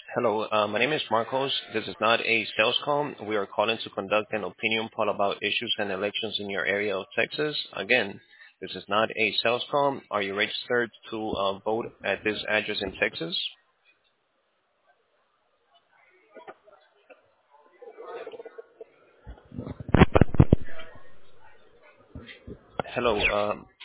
Hello, my name is Marcos. This is not a sales call. We are calling to conduct an opinion poll about issues and elections in your area of Texas. Again, this is not a sales call. Are you registered to vote at this address in Texas? Hello,